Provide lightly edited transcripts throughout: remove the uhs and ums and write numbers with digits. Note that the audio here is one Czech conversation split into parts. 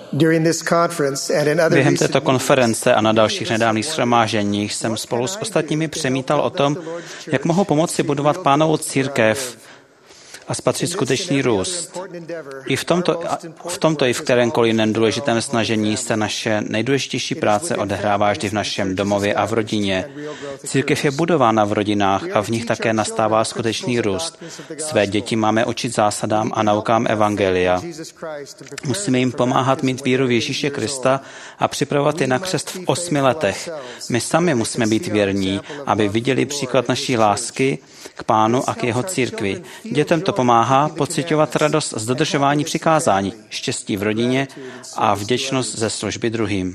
Během této konference a na dalších nedávných shromážděních jsem spolu s ostatními přemítal o tom, jak mohou pomoci budovat Pánovu církev a spatřit skutečný růst. I v tomto i v kterémkoliv jiném důležitém snažení se naše nejdůležitější práce odehrává vždy v našem domově a v rodině. Církev je budována v rodinách a v nich také nastává skutečný růst. Své děti máme učit zásadám a naukám evangelia. Musíme jim pomáhat mít víru v Ježíše Krista a připravovat je na křest v 8 letech. My sami musíme být věrní, aby viděli příklad naší lásky k Pánu a k jeho církvi. Dětem to pomáhá pociťovat radost z dodržování přikázání, štěstí v rodině a vděčnost ze služby druhým.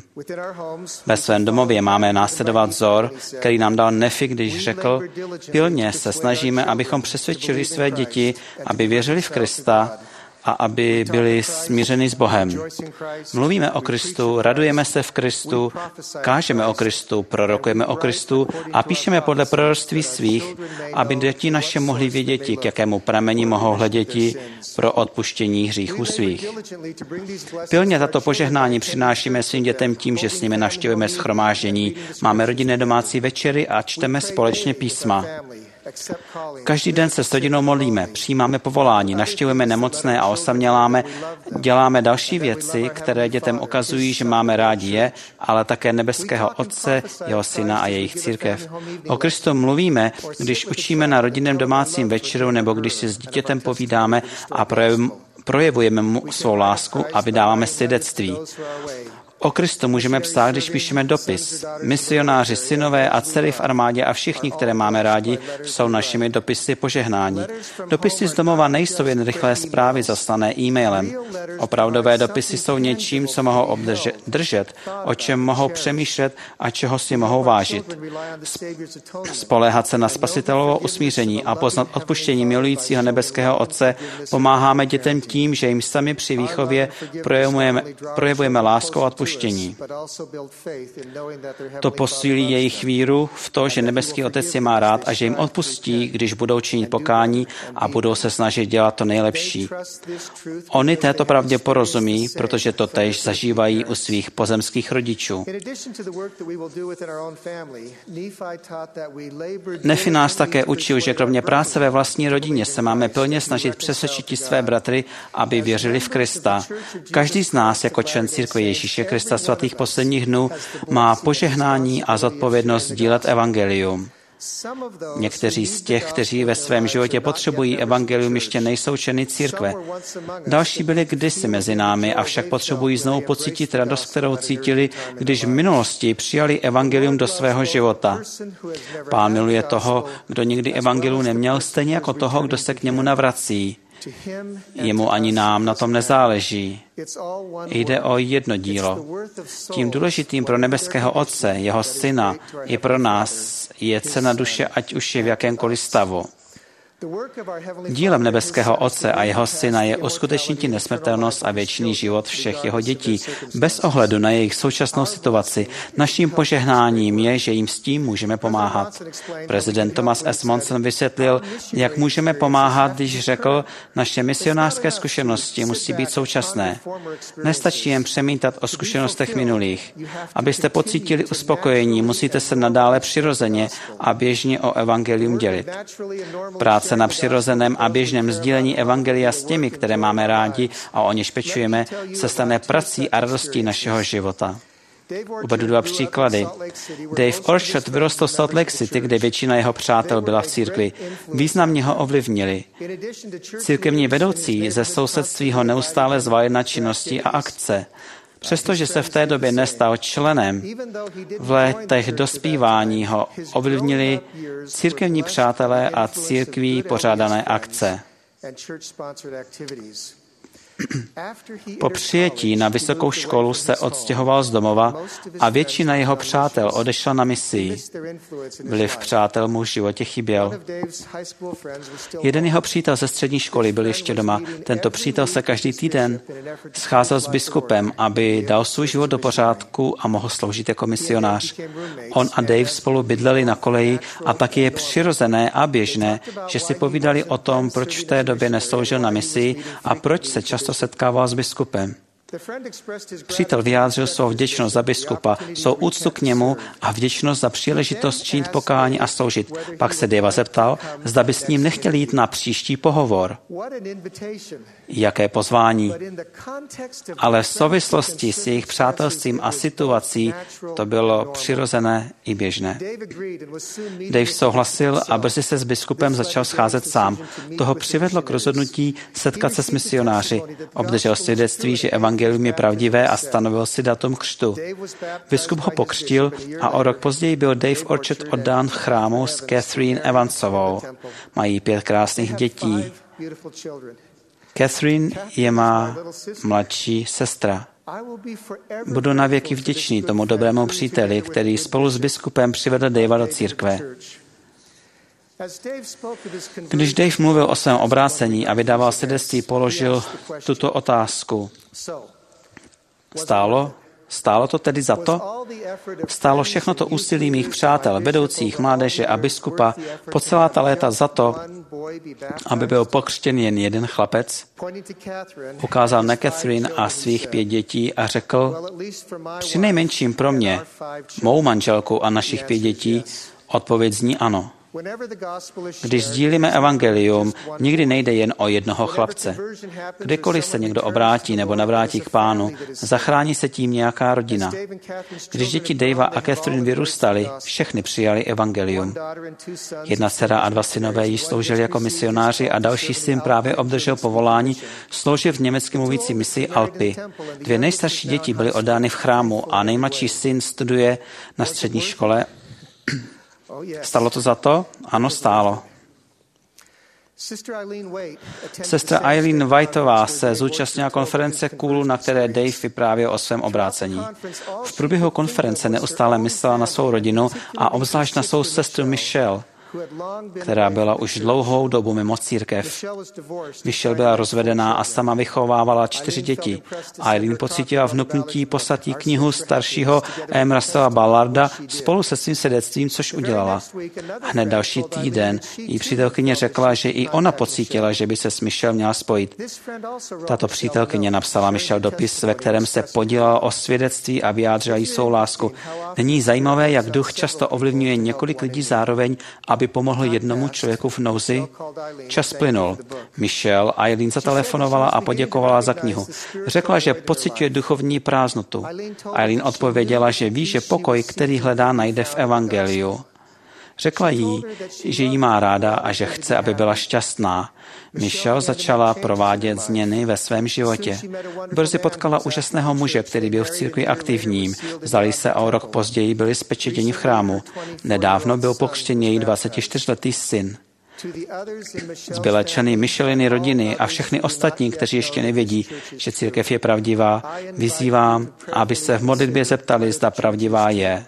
Ve svém domově máme následovat vzor, který nám dal Nefi, když řekl, pilně se snažíme, abychom přesvědčili své děti, aby věřili v Krista a aby byli smířeni s Bohem. Mluvíme o Kristu, radujeme se v Kristu, kážeme o Kristu, prorokujeme o Kristu a píšeme podle proroctví svých, aby děti naše mohly vědět, k jakému prameni mohou hleděti pro odpuštění hříchů svých. Pilně tato požehnání přinášíme svým dětem tím, že s nimi navštěvujeme shromáždění, máme rodinné domácí večery a čteme společně písma. Každý den se s rodinou modlíme, přijímáme povolání, navštěvujeme nemocné a osaměláme, děláme další věci, které dětem ukazují, že máme rádi je, ale také nebeského Otce, jeho Syna a jejich církev. O Kristu mluvíme, když učíme na rodinném domácím večeru nebo když si s dítětem povídáme a projevujeme mu svou lásku a vydáváme svědectví. O Kristu můžeme psát, když píšeme dopis. Misionáři, synové a dcery v armádě a všichni, které máme rádi, jsou našimi dopisy požehnání. Dopisy z domova nejsou jen rychlé zprávy zaslané e-mailem. Opravdové dopisy jsou něčím, co mohou držet, o čem mohou přemýšlet a čeho si mohou vážit. Spoléhat se na spasitelovo usmíření a poznat odpuštění milujícího nebeského Otce pomáháme dětem tím, že jim sami při výchově projevujeme lásku a odpuštění. To posílí jejich víru v to, že nebeský Otec je má rád a že jim odpustí, když budou činit pokání a budou se snažit dělat to nejlepší. Oni této pravdě porozumí, protože to též zažívají u svých pozemských rodičů. Nefi nás také učil, že kromě práce ve vlastní rodině se máme pilně snažit přesvědčit své bratry, aby věřili v Krista. Každý z nás jako člen církve Ježíše Krista svatých posledních dnů má požehnání a zodpovědnost sdílet evangelium. Někteří z těch, kteří ve svém životě potřebují evangelium, ještě nejsou členy církve. Další byli kdysi mezi námi, avšak potřebují znovu pocítit radost, kterou cítili, když v minulosti přijali evangelium do svého života. Pán miluje toho, kdo nikdy evangelium neměl, stejně jako toho, kdo se k němu navrací. Jemu ani nám na tom nezáleží. Jde o jedno dílo. Tím důležitým pro nebeského Otce, jeho Syna, i pro nás je cena duše, ať už je v jakémkoliv stavu. Dílem nebeského Otce a jeho Syna je uskutečnit nesmrtelnost a věčný život všech jeho dětí, bez ohledu na jejich současnou situaci. Naším požehnáním je, že jim s tím můžeme pomáhat. Prezident Thomas S. Monson vysvětlil, jak můžeme pomáhat, když řekl, naše misionářské zkušenosti musí být současné. Nestačí jen přemítat o zkušenostech minulých. Abyste pocítili uspokojení, musíte se nadále přirozeně a běžně o evangelium dělit. Práce na přirozeném a běžném sdílení evangelia s těmi, které máme rádi a o něž pečujeme, se stane prací a radostí našeho života. Uvedu 2 příklady. Dave Orchard vyrostl v Salt Lake City, kde většina jeho přátel byla v církvi. Významně ho ovlivnili. Církevní vedoucí ze sousedství ho neustále zvali na činnosti a akce. Přestože se v té době nestal členem, v letech dospívání ho ovlivnili církevní přátelé a církví pořádané akce. Po přijetí na vysokou školu se odstěhoval z domova a většina jeho přátel odešla na misii. Vliv přátel mu v životě chyběl. Jeden jeho přítel ze střední školy byl ještě doma. Tento přítel se každý týden scházel s biskupem, aby dal svůj život do pořádku a mohl sloužit jako misionář. On a Dave spolu bydleli na koleji a taky je přirozené a běžné, že si povídali o tom, proč v té době nesloužil na misii a proč se často setkával s biskupem. Přítel vyjádřil svou vděčnost za biskupa, svou úctu k němu a vděčnost za příležitost činit pokání a sloužit. Pak se Davea zeptal, zda by s ním nechtěl jít na příští pohovor. Jaké pozvání. Ale v souvislosti s jejich přátelstvím a situací to bylo přirozené i běžné. Dave souhlasil a brzy se s biskupem začal scházet sám. Toho přivedlo k rozhodnutí setkat se s misionáři. Obdržel svědectví, že evangelium je pravdivé a stanovil si datum křtu. Biskup ho pokřtil a o rok později byl Dave Orchard oddán v chrámu s Catherine Evansovou. Mají 5 krásných dětí. Catherine je má mladší sestra. Budu navěky vděčný tomu dobrému příteli, který spolu s biskupem přivedl Davea do církve. Když Dave mluvil o svém obrácení a vydával svědectví, položil tuto otázku. Stálo to tedy za to? Stálo všechno to úsilí mých přátel, vedoucích, mládeže a biskupa po celá ta léta za to, aby byl pokřtěn jen jeden chlapec? Ukázal na Catherine a svých 5 dětí a řekl, přinejmenším pro mě, mou manželku a našich 5 dětí, odpověď zní ano. Když sdílíme evangelium, nikdy nejde jen o jednoho chlapce. Kdykoliv se někdo obrátí nebo navrátí k Pánu, zachrání se tím nějaká rodina. Když děti Davea a Catherine vyrůstaly, všechny přijali evangelium. 1 dcera a 2 synové již sloužili jako misionáři a další syn právě obdržel povolání sloužit v německy mluvící misi Alpy. 2 nejstarší děti byly oddány v chrámu a nejmladší syn studuje na střední škole. Stalo to za to? Ano, stálo. Sestra Eileen Whiteová se zúčastnila konference KUL, na které Dave vyprávěl o svém obrácení. V průběhu konference neustále myslela na svou rodinu a obzvlášť na svou sestru Michelle, která byla už dlouhou dobu mimo církev. Michelle byla rozvedená a sama vychovávala 4 děti. Eileen pocítila vnuknutí poslat jí knihu staršího M. Russella Ballarda spolu se svým svědectvím, což udělala. Hned další týden jí přítelkyně řekla, že i ona pocítila, že by se s Michelle měla spojit. Tato přítelkyně napsala Michelle dopis, ve kterém se podílala o svědectví a vyjádřila jí svou lásku. Není zajímavé, jak duch často ovlivňuje několik lidí zároveň, aby pomohl jednomu člověku v nouzi? Čas plynul. Michelle Eileen zatelefonovala a poděkovala za knihu. Řekla, že pociťuje duchovní prázdnotu. Eileen odpověděla, že ví, že pokoj, který hledá, najde v evangeliu. Řekla jí, že jí má ráda a že chce, aby byla šťastná. Michelle začala provádět změny ve svém životě. Brzy potkala úžasného muže, který byl v církvi aktivním. Vzali se a o rok později byli spečetěni v chrámu. Nedávno byl pokřtěn její 24letý syn. Zbylé členy Micheliny rodiny a všechny ostatní, kteří ještě nevědí, že církev je pravdivá, vyzývám, aby se v modlitbě zeptali, zda pravdivá je.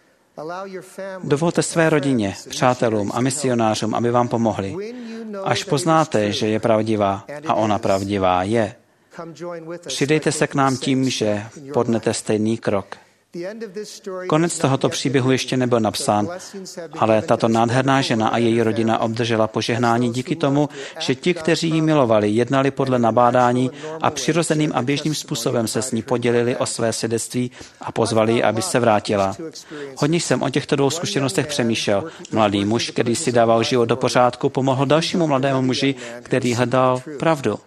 Dovolte své rodině, přátelům a misionářům, aby vám pomohli. Až poznáte, že je pravdivá a ona pravdivá je, přidejte se k nám tím, že podnete stejný krok. Konec tohoto příběhu ještě nebyl napsán, ale tato nádherná žena a její rodina obdržela požehnání díky tomu, že ti, kteří ji milovali, jednali podle nabádání a přirozeným a běžným způsobem se s ní podělili o své svědectví a pozvali ji, aby se vrátila. Hodně jsem o těchto 2 zkušenostech přemýšlel. Mladý muž, který si dával život do pořádku, pomohl dalšímu mladému muži, který hledal pravdu.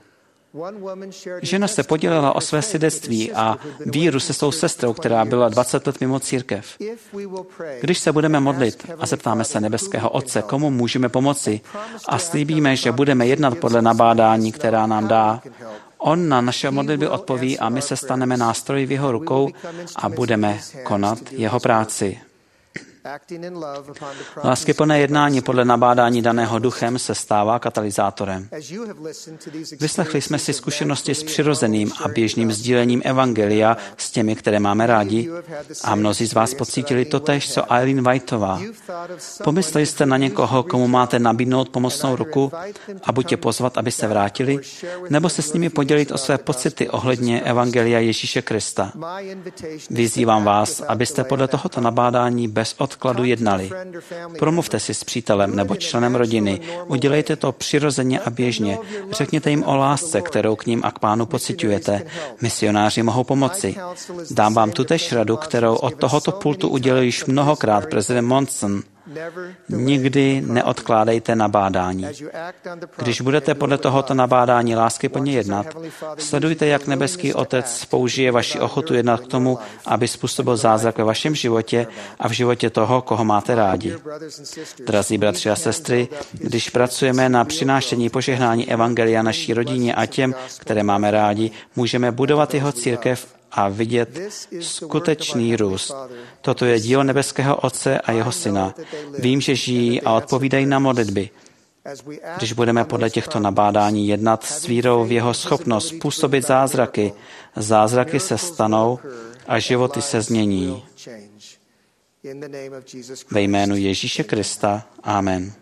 Žena se podělila o své svědectví a víru se svou sestrou, která byla 20 let mimo církev. Když se budeme modlit a zeptáme se nebeského Otce, komu můžeme pomoci a slíbíme, že budeme jednat podle nabádání, která nám dá, on na naše modlitby odpoví a my se staneme nástroji v jeho rukou a budeme konat jeho práci. Láskyplné jednání podle nabádání daného duchem se stává katalyzátorem. Vyslechli jsme si zkušenosti s přirozeným a běžným sdílením evangelia s těmi, které máme rádi, a mnozí z vás pocítili totéž, co Eileen Whiteová. Pomysleli jste na někoho, komu máte nabídnout pomocnou ruku a buď je pozvat, aby se vrátili, nebo se s nimi podělit o své pocity ohledně evangelia Ježíše Krista. Vyzývám vás, abyste podle tohoto nabádání bez odkladu jednali. Promluvte si s přítelem nebo členem rodiny, udělejte to přirozeně a běžně. Řekněte jim o lásce, kterou k ním a k Pánu pociťujete. Misionáři mohou pomoci. Dám vám tutéž radu, kterou od tohoto pultu udělil již mnohokrát prezident Monson. Nikdy neodkládejte nabádání. Když budete podle tohoto nabádání láskyplně jednat, sledujte, jak nebeský Otec použije vaši ochotu jednat k tomu, aby způsobil zázrak ve vašem životě a v životě toho, koho máte rádi. Drazí bratři a sestry, když pracujeme na přinášení požehnání evangelia naší rodině a těm, které máme rádi, můžeme budovat jeho církev a vidět skutečný růst. Toto je dílo nebeského Otce a jeho Syna. Vím, že žijí a odpovídají na modlitby. Když budeme podle těchto nabádání jednat s vírou v jeho schopnost působit zázraky, zázraky se stanou a životy se změní. Ve jménu Ježíše Krista. Amen.